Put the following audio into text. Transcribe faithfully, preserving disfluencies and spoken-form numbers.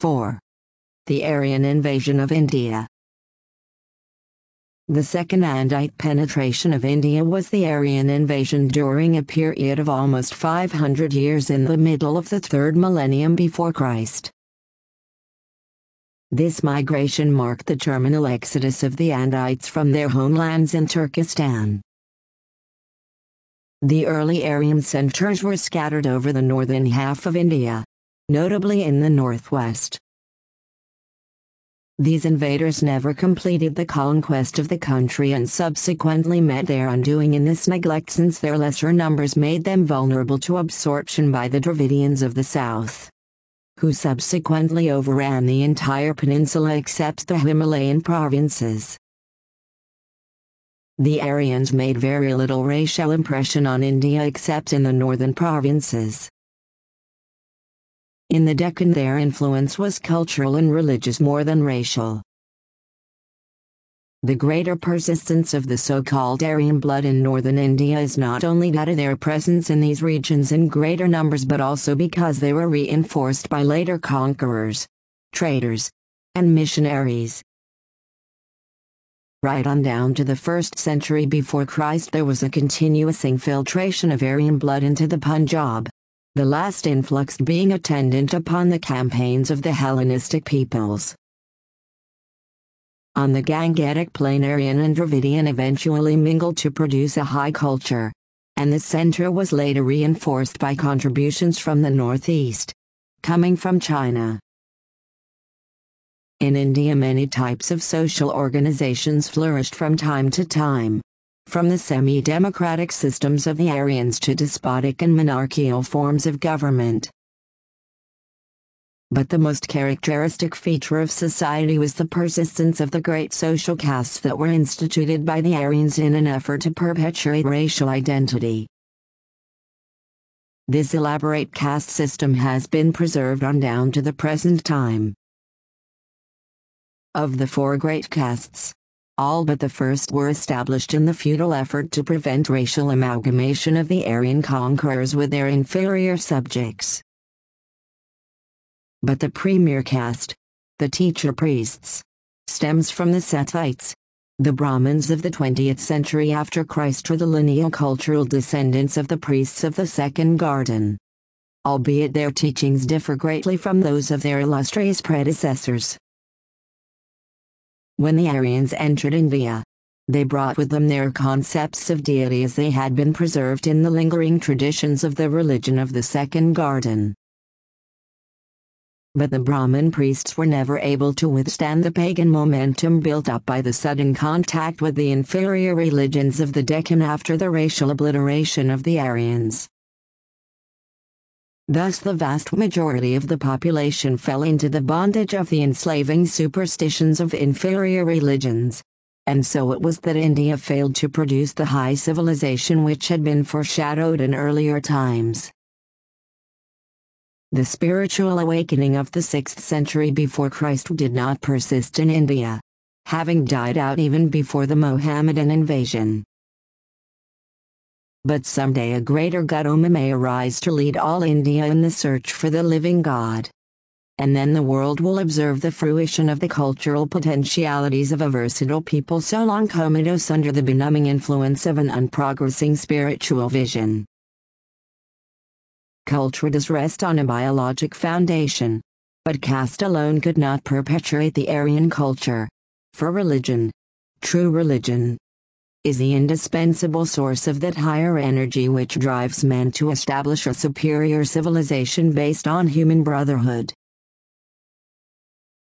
four. The Aryan invasion of India. The second Andite penetration of India was the Aryan invasion during a period of almost five hundred years in the middle of the third millennium before Christ. This migration marked the terminal exodus of the Andites from their homelands in Turkestan. The early Aryan centers were scattered over the northern half of India, notably in the northwest. These invaders never completed the conquest of the country and subsequently met their undoing in this neglect, since their lesser numbers made them vulnerable to absorption by the Dravidians of the south, who subsequently overran the entire peninsula except the Himalayan provinces. The Aryans made very little racial impression on India except in the northern provinces. In the Deccan their influence was cultural and religious more than racial. The greater persistence of the so-called Aryan blood in northern India is not only due to their presence in these regions in greater numbers but also because they were reinforced by later conquerors, traders, and missionaries. Right on down to the first century before Christ there was a continuous infiltration of Aryan blood into the Punjab, the last influx being attendant upon the campaigns of the Hellenistic peoples. On the Gangetic plain Aryan and Dravidian eventually mingled to produce a high culture, and the center was later reinforced by contributions from the northeast, coming from China. In India many types of social organizations flourished from time to time, from the semi-democratic systems of the Aryans to despotic and monarchical forms of government. But the most characteristic feature of society was the persistence of the great social castes that were instituted by the Aryans in an effort to perpetuate racial identity. This elaborate caste system has been preserved on down to the present time. Of the four great castes, all but the first were established in the futile effort to prevent racial amalgamation of the Aryan conquerors with their inferior subjects. But the premier caste, the teacher priests, stems from the Sethites, the Brahmins of the twentieth century after Christ, or the lineal cultural descendants of the priests of the Second Garden. Albeit their teachings differ greatly from those of their illustrious predecessors. When the Aryans entered India, they brought with them their concepts of deity as they had been preserved in the lingering traditions of the religion of the Second Garden. But the Brahmin priests were never able to withstand the pagan momentum built up by the sudden contact with the inferior religions of the Deccan after the racial obliteration of the Aryans. Thus the vast majority of the population fell into the bondage of the enslaving superstitions of inferior religions, and so it was that India failed to produce the high civilization which had been foreshadowed in earlier times. The spiritual awakening of the sixth century before Christ did not persist in India, having died out even before the Mohammedan invasion. But someday a greater Gautama may arise to lead all India in the search for the living God. And then the world will observe the fruition of the cultural potentialities of a versatile people so long comatose under the benumbing influence of an unprogressing spiritual vision. Culture does rest on a biologic foundation, but caste alone could not perpetuate the Aryan culture, for religion, true religion, is the indispensable source of that higher energy which drives man to establish a superior civilization based on human brotherhood.